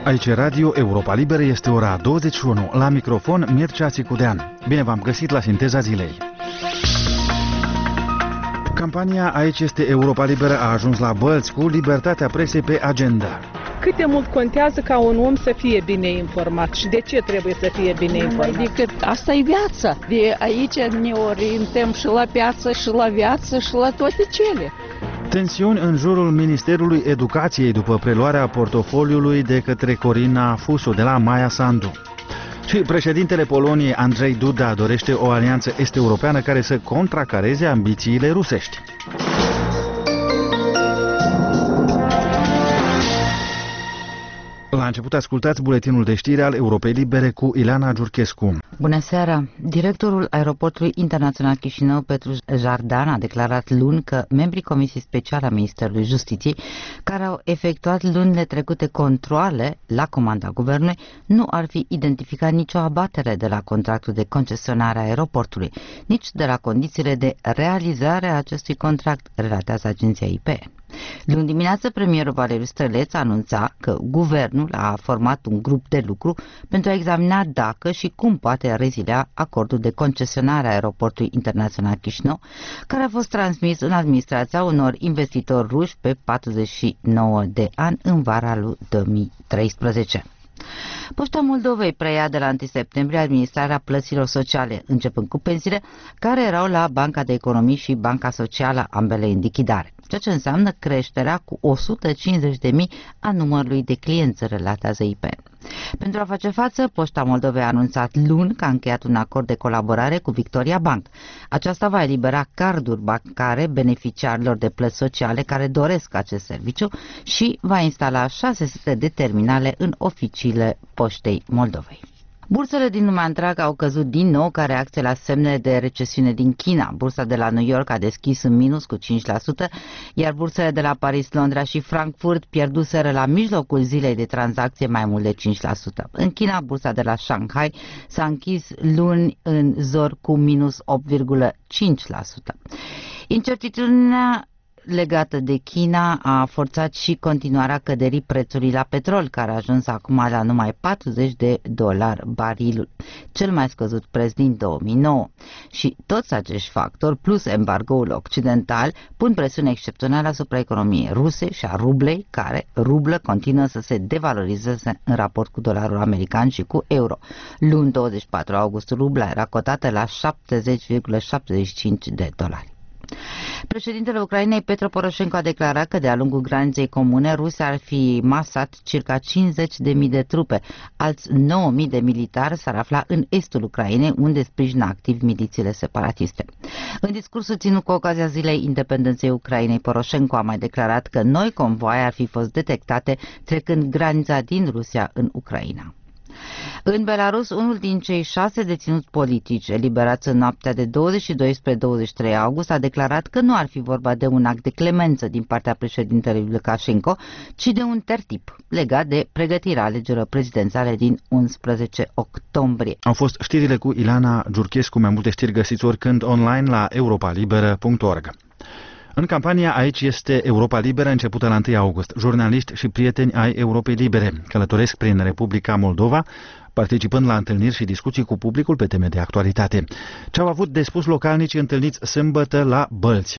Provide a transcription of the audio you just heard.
Aici Radio Europa Liberă, este ora 21. La microfon Mircea Țicudean. Bine v-am găsit la Sinteza Zilei. Campania Aici este Europa Liberă a ajuns la bălți cu libertatea presei pe agenda. Cât de mult contează ca un om să fie bine informat și de ce trebuie să fie bine informat? Decât asta e viața. De aici ne orientăm și la piață, și la viață, și la toate cele. Tensiuni în jurul Ministerului Educației după preluarea portofoliului de către Corina Fuso de la Maia Sandu. Și președintele Poloniei, Andrzej Duda, dorește o alianță est-europeană care să contracareze ambițiile rusești. La început ascultați buletinul de știri al Europei Libere cu Ileana Giurchescu. Bună seara! Directorul Aeroportului Internațional Chișinău, Petru Jardan, a declarat luni că membrii Comisiei Speciale a Ministerului Justiției, care au efectuat lunile trecute controale la comanda guvernului, nu ar fi identificat nicio abatere de la contractul de concesionare a aeroportului, nici de la condițiile de realizare a acestui contract, relatează agenția IP. Luni dimineață, premierul Valeriu Străleț anunța că guvernul a format un grup de lucru pentru a examina dacă și cum poate rezilia acordul de concesionare a aeroportului internațional Chișinău, care a fost transmis în administrația unor investitori ruși pe 49 de ani în vara lui 2013. Poșta Moldovei preia de la 1 septembrie administrarea plăților sociale, începând cu pensiile care erau la Banca de Economii și Banca Socială, ambele în lichidare, ceea ce înseamnă creșterea cu 150.000 a numărului de clienți, relatează IPN. Pentru a face față, Poșta Moldovei a anunțat luni că a încheiat un acord de colaborare cu Victoria Bank. Aceasta va elibera carduri bancare beneficiarilor de plăți sociale care doresc acest serviciu și va instala 600 de terminale în oficiile Poștei Moldovei. Bursele din lumea întreagă au căzut din nou ca reacție la semnele de recesiune din China. Bursa de la New York a deschis în minus cu 5%, iar bursele de la Paris, Londra și Frankfurt pierduseră la mijlocul zilei de tranzacție mai mult de 5%. În China, bursa de la Shanghai s-a închis luni în zor cu minus 8,5%. Incertitudinea legată de China a forțat și continuarea căderii prețului la petrol, care a ajuns acum la numai $40 barilul, cel mai scăzut preț din 2009. Și toți acești factori, plus embargoul occidental, pun presiune excepțională asupra economiei ruse și a rublei, care rublă continuă să se devalorizeze în raport cu dolarul american și cu euro. Luni 24 august, rubla era cotată la $70,75. Președintele Ucrainei, Petro Poroșenko, a declarat că de-a lungul graniței comune Rusia ar fi masat circa 50.000 de trupe. Alți 9.000 de militari s-ar afla în estul Ucrainei, unde sprijină activ milițiile separatiste. În discursul ținut cu ocazia Zilei Independenței Ucrainei, Poroșenko a mai declarat că noi convoaie ar fi fost detectate trecând granița din Rusia în Ucraina. În Belarus, unul din cei 6 deținuți politici eliberați în noaptea de 22 spre 23 august a declarat că nu ar fi vorba de un act de clemență din partea președintelui Lukashenko, ci de un tertip legat de pregătirea alegerilor prezidențiale din 11 octombrie. Au fost știrile cu Ileana Giurchescu. Mai multe știri găsiți oricând online la europalibera.org. În campania Aici este Europa Liberă, începută la 1 august, jurnaliști și prieteni ai Europei Libere călătoresc prin Republica Moldova, participând la întâlniri și discuții cu publicul pe teme de actualitate. Ce au avut de spus localnicii întâlniți sâmbătă la Bălți?